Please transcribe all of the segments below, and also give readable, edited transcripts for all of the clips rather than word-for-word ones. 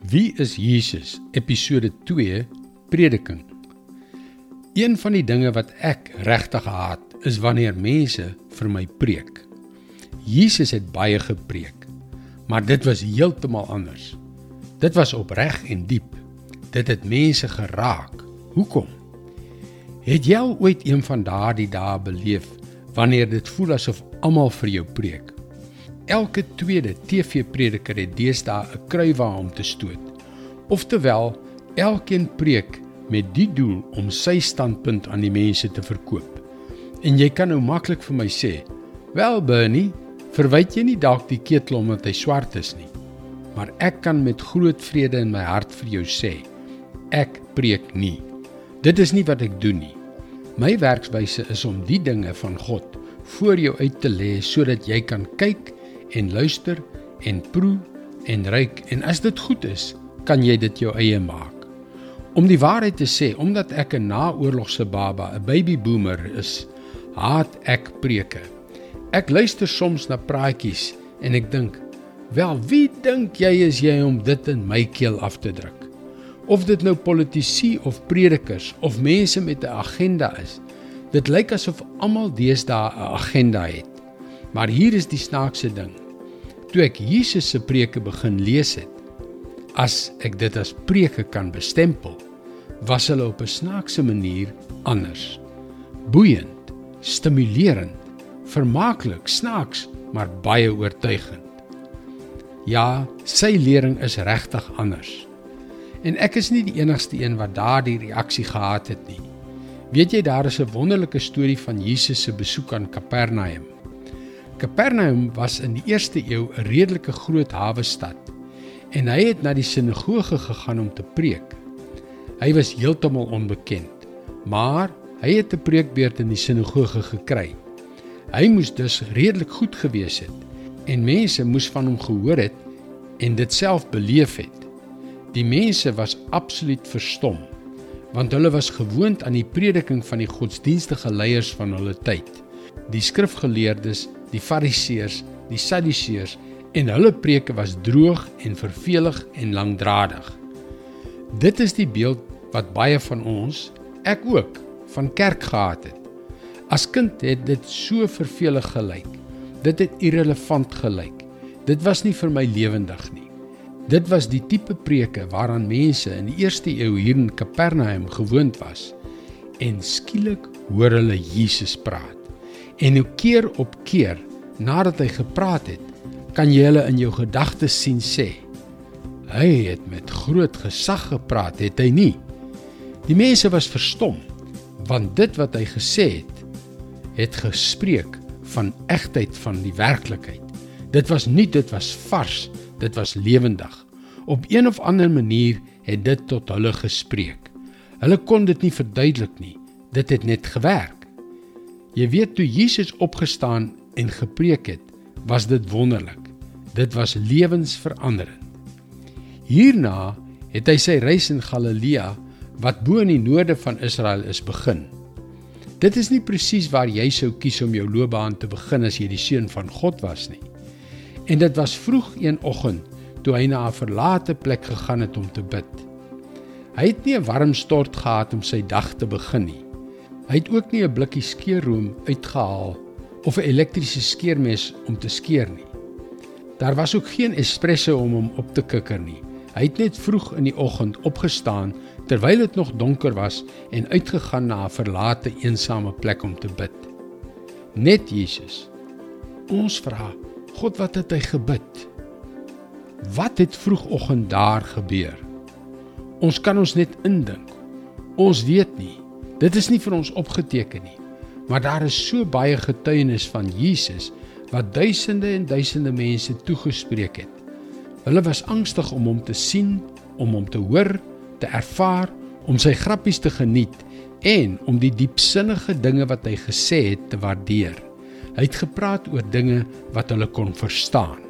Wie is Jesus? Episode 2, Prediking. Een van die dinge wat ek regtig haat, is wanneer mense vir my preek. Jesus het baie gepreek, maar dit was heeltemal anders. Dit was opreg en diep. Dit het mense geraak. Hoekom? Het jy al ooit een van daardie dae beleef, wanneer dit voel asof almal vir jou preek? Elke tweede TV-prediker het deesdae 'n kruiwa om te stoot. Oftewel, elkeen preek met die doel om sy standpunt aan die mense te verkoop. En jy kan nou maklik vir my sê, wel Bernie, verwyd jy nie dalk die ketel omdat hy swart is nie. Maar ek kan met groot vrede in my hart vir jou sê, ek preek nie. Dit is nie wat ek doen nie. My werkswyse is om die dinge van God voor jou uit te lê, sodat jy kan kyk en luister en proe en ruik, en as dit goed is, kan jy dit jou eie maak. Om die waarheid te sê, omdat ek 'n naoorlogse baba, 'n babyboomer is, haat ek preke. Ek luister soms na praatjies en ek dink, wel, wie dink jy is jy om dit in my keel af te druk? Of dit nou politici of predikers of mense met 'n agenda is, dit lyk asof almal deesdae 'n agenda het. Maar hier is die snaakse ding. Toe ek Jesus se preke begin lees het, as ek dit as preke kan bestempel, was hulle op 'n snaakse manier anders. Boeiend, stimulerend, vermaaklik, snaaks, maar baie oortuigend. Ja, sy lering is regtig anders. En ek is nie die enigste een wat daardie reaksie gehad het nie. Weet jy, daar is 'n wonderlike storie van Jesus se besoek aan Kapernaum. Kapernaum was in die 1ste eeu 'n redelike groot hawestad en hy het na die sinagoge gegaan om te preek. Hy was heeltemal onbekend, maar hy het 'n preekbeurt in die sinagoge gekry. Hy moes dus redelik goed gewees het en mense moes van hom gehoor het en dit self beleef het. Die mense was absoluut verstom, want hulle was gewoond aan die prediking van die godsdienstige leiers van hulle tyd, die skrifgeleerdes, die fariseërs, die sadduseërs, en hulle preke was droog en vervelig en langdradig. Dit is die beeld wat baie van ons, ek ook, van kerk gehad het. As kind het dit so vervelig gelyk. Dit het irrelevant gelyk. Dit was nie vir my lewendig nie. Dit was die tipe preke waaraan mense in die 1ste eeu hier in Kapernaum gewoond was. En skielik hoor hulle Jesus praat. En nou keer op keer, nadat hy gepraat het, kan jy hulle in jou gedagtes sien sê, hy het met groot gesag gepraat, het hy nie? Die mense was verstom, want dit wat hy gesê het gespreek van egtheid van die werklikheid. Dit was nie, dit was vars, dit was lewendig. Op een of ander manier het dit tot hulle gespreek. Hulle kon dit nie verduidelik nie, dit het net gewerk. Jy weet, toe Jesus opgestaan en gepreek het, was dit wonderlik. Dit was lewensveranderend. Hierna het hy sy reis in Galilea, wat bo in die noorde van Israel is, begin. Dit is nie presies waar jy sou kies om jou loopbaan te begin as jy die seun van God was nie. En dit was vroeg een oggend, toe hy na 'n verlate plek gegaan het om te bid. Hy het nie 'n warm stort gehad om sy dag te begin nie. Hy het ook nie 'n blikkie skeerroom uitgehaal of 'n elektriese skeermes om te skeer nie. Daar was ook geen espresso om hom op te kikker nie. Hy het net vroeg in die oggend opgestaan terwyl dit nog donker was en uitgegaan na 'n verlate eensame plek om te bid. Net Jesus. Ons vra, God, wat het hy gebid? Wat het vroegoggend daar gebeur? Ons kan ons net indink. Ons weet nie. Dit is nie vir ons opgeteken nie. Maar daar is so baie getuienis van Jesus wat duisende en duisende mense toegespreek het. Hulle was angstig om hom te sien, om hom te hoor, te ervaar, om sy grappies te geniet en om die diepsinnige dinge wat hy gesê het te waardeer. Hy het gepraat oor dinge wat hulle kon verstaan.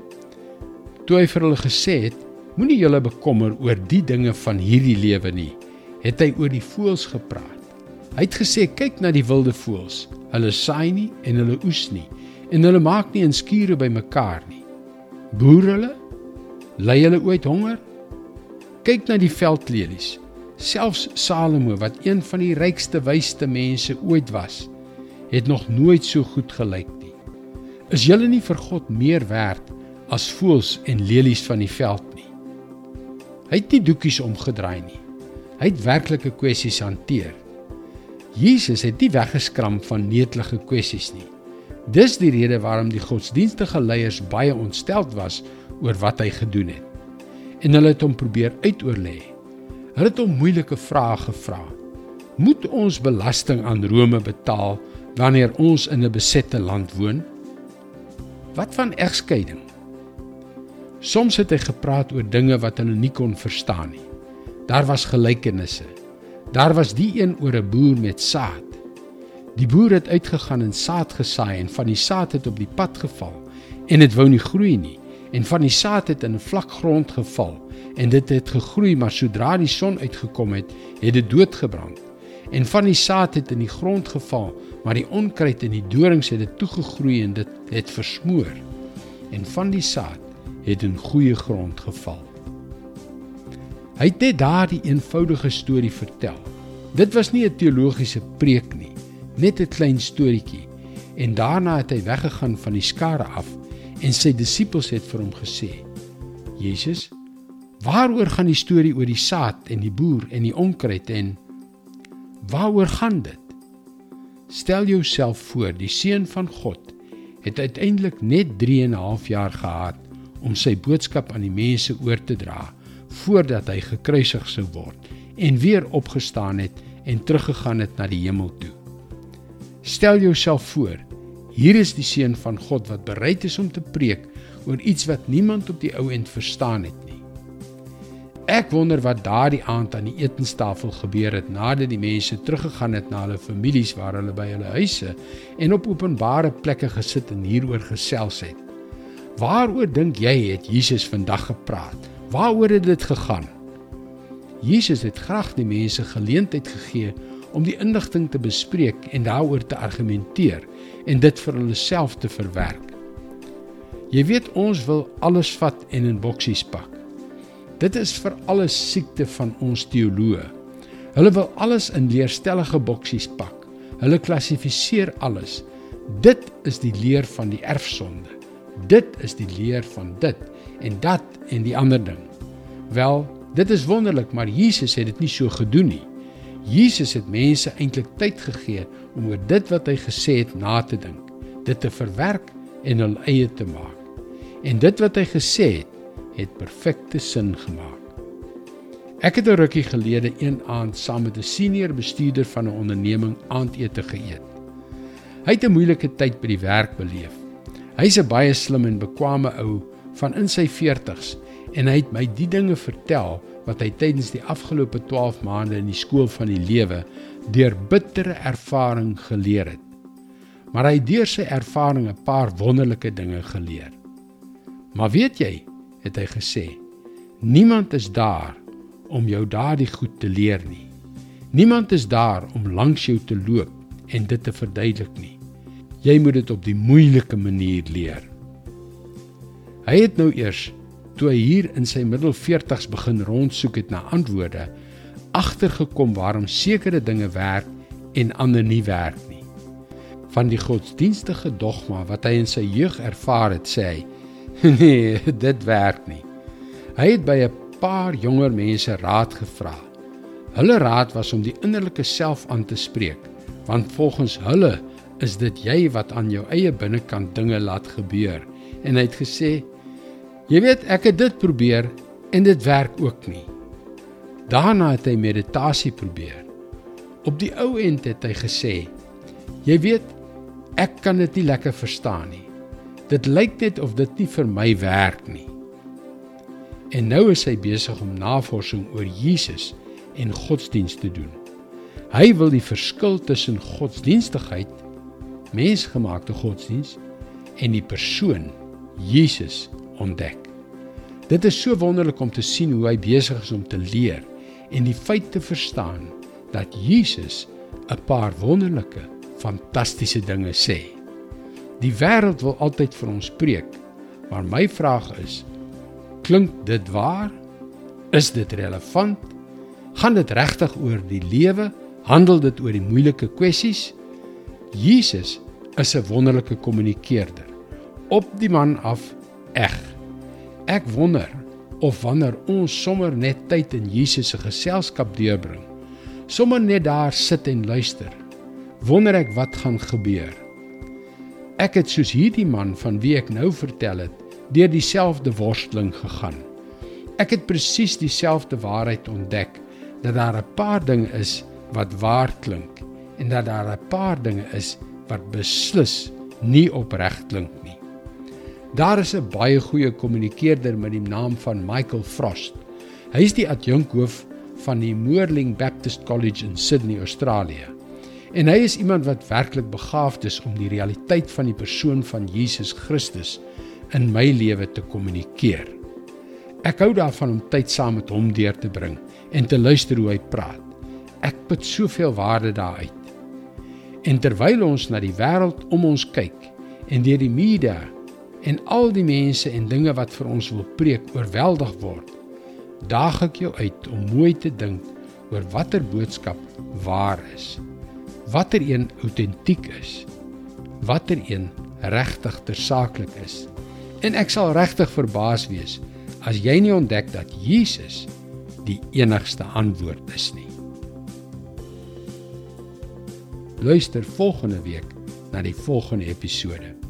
Toe hy vir hulle gesê het, moenie julle bekommer oor die dinge van hierdie lewe nie, het hy oor die voëls gepraat. Hy het gesê, kyk na die wilde voëls, hulle saai nie en hulle oes nie, en hulle maak nie in skure by mekaar nie. Boer hulle? Ly hulle ooit honger? Kyk na die veldlelies. Selfs Salomo, wat een van die rykste, wysste mense ooit was, het nog nooit so goed gelyk nie. Is julle nie vir God meer werd as voëls en lelies van die veld nie? Hy het nie doekies omgedraai nie. Hy het werklike kwessies hanteer. Jesus het nie weggeskram van netelige kwessies nie. Dis die rede waarom die godsdienstige leiers baie ontsteld was oor wat hy gedoen het. En hulle het hom probeer uitoorlê. Hulle het hom moeilike vrae gevra. Moet ons belasting aan Rome betaal wanneer ons in 'n besette land woon? Wat van egskeiding? Soms het hy gepraat oor dinge wat hulle nie kon verstaan nie. Daar was gelykenisse. Daar was die een oor 'n boer met saad. Die boer het uitgegaan en saad gesaai en van die saad het op die pad geval en dit wou nie groei nie. En van die saad het in 'n vlak grond geval en dit het gegroei, maar sodra die son uitgekom het, het dit doodgebrand. En van die saad het in die grond geval, maar die onkruid en die dorings het dit toegegroei en dit het versmoor. En van die saad het in goeie grond geval. Hy het net daardie eenvoudige storie vertel. Dit was nie 'n teologiese preek nie, net 'n klein storieetjie. En daarna het hy weggegaan van die skare af en sy disippels het vir hom gesê: Jesus, waaroor gaan die storie oor die saad en die boer en die onkruid en waaroor gaan dit? Stel jouself voor, die Seun van God het uiteindelik net 3,5 jaar gehad om sy boodskap aan die mense oor te dra, voordat hy gekruisig sou word en weer opgestaan het en teruggegaan het na die hemel toe. Stel jouself voor, hier is die Seun van God wat bereid is om te preek oor iets wat niemand op die ou end verstaan het nie. Ek wonder wat daardie aand aan die etenstafel gebeur het nadat die mense teruggegaan het na hulle families waar hulle by hulle huise en op openbare plekke gesit en hieroor gesels het. Waaroor dink jy het Jesus vandag gepraat? Waaroor het dit gegaan? Jesus het graag die mense geleentheid gegee om die inligting te bespreek en daaroor te argumenteer en dit vir hulle self te verwerk. Jy weet, ons wil alles vat en in boksies pak. Dit is vir alles siekte van ons teoloë. Hulle wil alles in leerstellige boksies pak. Hulle klassifiseer alles. Dit is die leer van die erfsonde. Dit is die leer van dit en dat en die ander ding. Wel, dit is wonderlik, maar Jesus het dit nie so gedoen nie. Jesus het mense eintlik tyd gegee om oor dit wat hy gesê het na te dink, dit te verwerk en hul eie te maak. En dit wat hy gesê het perfekte sin gemaak. Ek het 'n rukkie gelede een aand saam met 'n senior bestuurder van 'n onderneming aandete geëet. Hy het 'n moeilike tyd by die werk beleef. Hy's 'n baie slim en bekwame ou van in sy 40's en hy het my die dinge vertel wat hy tydens die afgelope 12 maande in die skool van die lewe deur bittere ervaring geleer het. Maar hy het deur sy ervaring 'n paar wonderlike dinge geleer. Maar weet jy, het hy gesê, niemand is daar om jou daardie goed te leer nie. Niemand is daar om langs jou te loop en dit te verduidelik nie. Jy moet dit op die moeilike manier leer. Hy het nou eers, toe hy hier in sy middel 40's begin rondsoek het na antwoorde, agtergekom waarom sekere dinge werk en ander nie werk nie. Van die godsdienstige dogma wat hy in sy jeug ervaar het, sê hy, nee, dit werk nie. Hy het by 'n paar jonger mense raad gevra. Hulle raad was om die innerlike self aan te spreek, want volgens hulle is dit jy wat aan jou eie binnekant dinge laat gebeur. En hy het gesê, jy weet, ek het dit probeer en dit werk ook nie. Daarna het hy meditasie probeer. Op die ou end het hy gesê, jy weet, ek kan dit nie lekker verstaan nie. Dit lyk net of dit nie vir my werk nie. En nou is hy besig om navorsing oor Jesus en godsdienst te doen. Hy wil die verskil tussen godsdienstigheid, mensgemaakte godsdienst, en die persoon, Jesus, ontdek. Dit is so wonderlik om te sien hoe hy besig is om te leer en die feit te verstaan dat Jesus 'n paar wonderlike, fantastiese dinge sê. Die wêreld wil altyd vir ons preek, maar my vraag is, klink dit waar Is dit relevant? Gaan dit regtig oor die lewe? Handel dit oor die moeilike kwessies? Jesus is 'n wonderlike kommunikeerder. Op die man af, eg. Ek wonder of wanneer ons sommer net tyd in Jesus se geselskap deurbring, sommer net daar sit en luister, wonder ek wat gaan gebeur. Ek het soos hierdie man van wie ek nou vertel het, deur dieselfde worsteling gegaan. Ek het presies dieselfde waarheid ontdek, dat daar 'n paar dinge is wat waar klink, en dat daar 'n paar dinge is wat beslis nie opreg klink nie. Daar is 'n baie goeie kommunikeerder met die naam van Michael Frost. Hy is die adjunkhoof van die Moorling Baptist College in Sydney, Australië. En hy is iemand wat werklik begaafd is om die realiteit van die persoon van Jesus Christus in my lewe te kommunikeer. Ek hou daarvan om tyd saam met hom deur te bring en te luister hoe hy praat. Ek put soveel waarde daaruit. En terwyl ons na die wêreld om ons kyk en deur die media en al die mense en dinge wat vir ons wil preek oorweldig word, daag ek jou uit om mooi te dink oor watter boodskap waar is, watter een autentiek is, watter een regtig tersaaklik is. En ek sal regtig verbaas wees as jy nie ontdek dat Jesus die enigste antwoord is nie. Luister volgende week na die volgende episode.